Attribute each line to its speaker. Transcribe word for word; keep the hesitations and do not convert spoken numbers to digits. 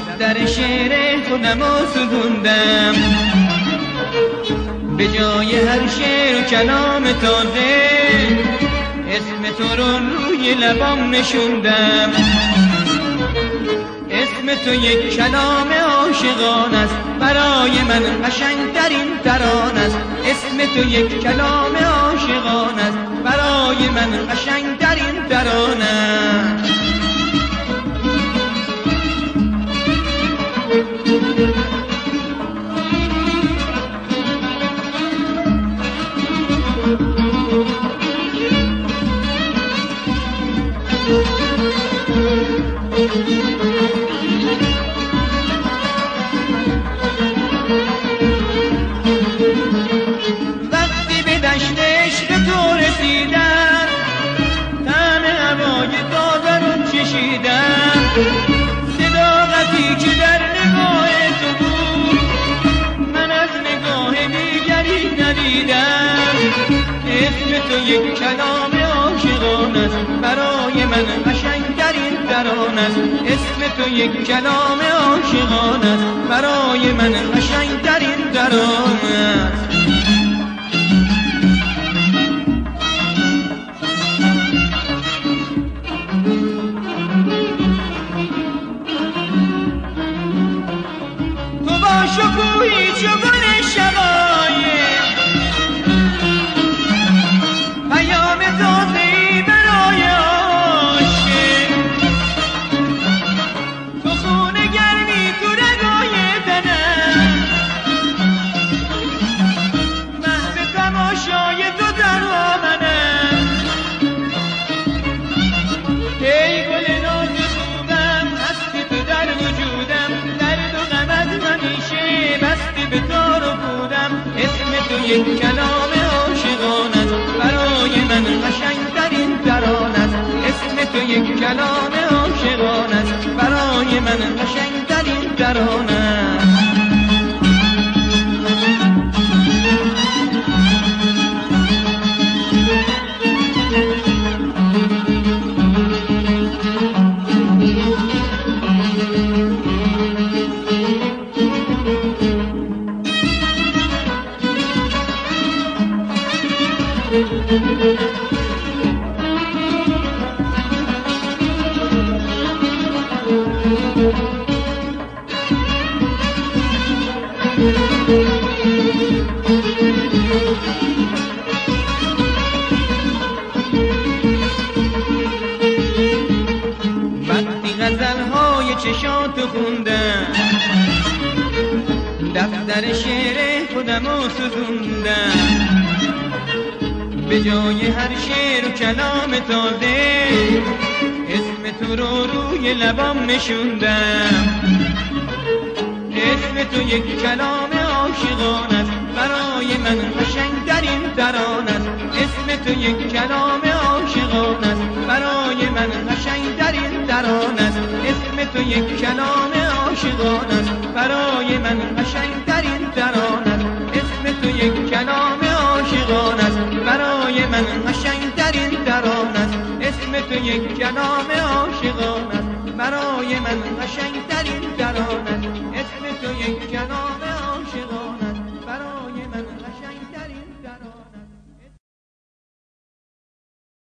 Speaker 1: دفتر شعر خودمو سوزوندم، به جای هر شعر و کلام تازه اسم تو رو روی لبام نشوندم. اسم تو یک کلام عاشقانه است، برای من قشنگترین ترانه است. اسم تو یک کلام عاشقانه است، برای من قشنگترین ترانه است. وقتی به دشت عشق تو رسیدم، طعم هوای تازه رو چشیدم. صداقتی که در نگاه تو بود من از نگاه دیگری ندیدم. اسم تو یک کلام عاشقانه است، برای من قشنگترین ترانه است. اسم تو یک کلام عاشقانه است، برای من قشنگترین ترانه است. تو با شکوهی چو گل شقایق، پیام تازه‌ای برای عاشق. تو خون گرمی تو رگای تنم، محو تماشای تو در آمنم. ای گل ناز خوبم، هستی تو در وجودم، درد و غمت همیشه بستی به تار و پودم. اسم تو یک کلام عاشقانه است، برای من قشنگترین ترانه است. اسم تو یک کلام عاشقانه است، برای من قشنگترین ترانه است. وقتی غزل‌های چشاتو خوندم، دفتر شعر خودمو سوزوندم، به جای هر شعر و کلام تازه اسم تو رو روی لبام نشوندم. اسم تو یک کلام عاشقانه است، برای من قشنگترین ترانه است. اسم تو یک کلام عاشقانه است، برای من قشنگترین ترانه است. اسم تو یک کلام عاشقانه است، برای من قشنگترین ترانه است. اسم تو یک کلام عاشقانه است، برای من قشنگترین ترانه است. اسم تو یک کلام عاشقانه است، برای من قشنگترین ترانه است. اسم تو یک کلام